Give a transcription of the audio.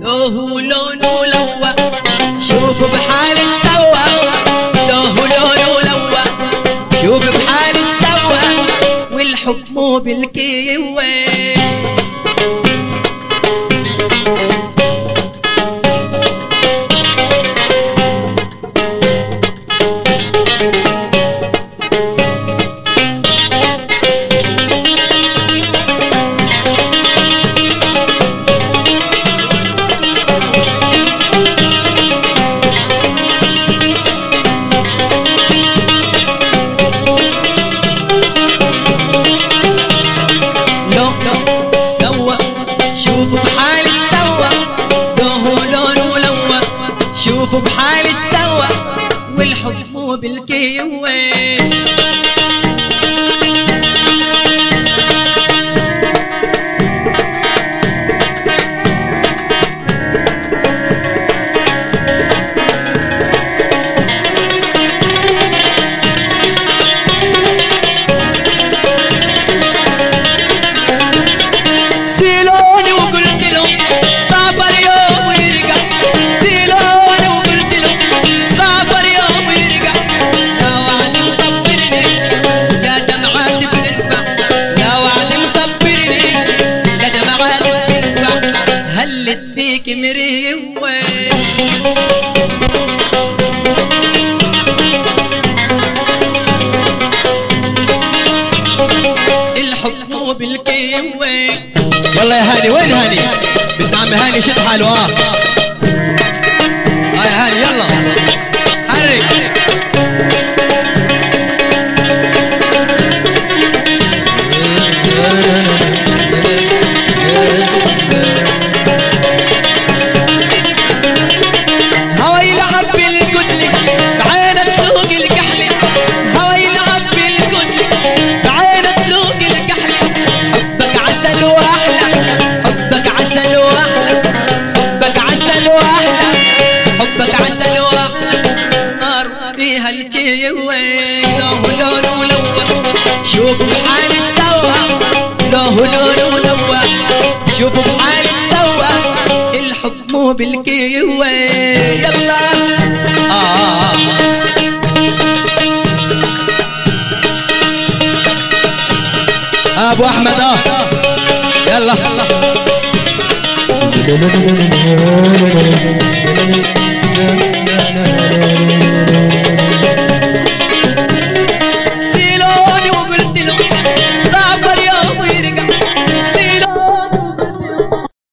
لوه لونه لوى شوف بحال السوا لوه لونه لوى شوف بحال السوا والحب مو بالكيوة شوفوا بحال السوا والحب مو بالكيوة سيلوني وقلت لهم صبر يوم ويرجع سيلوني وقلت لهم صبر يوم ويرجع لا وعد مصبرني لا دمعات بتنفع لا وعد مصبرني لا دمعات بتنفع هلت فيك مريوة الحب مو بالكيوة يلا يا هاني، وين هاني؟ بنت عم هاني شد حاله. يا هاني يلا حرك. هوا يلعب بالقتل بعينك فوق الكحل هوا يلعب بالقتل بعينك فوق الكحل حبك عسل واحلى حبك عسل واحلى حبك عسل واحلى حبك عسل واحلى نار فيها الجيوة لوه لونه لوى شوف بحال السوا لوه لونه لوى شوف بحال السوا الحب مو بالكيوة يلا ابو احمد يلا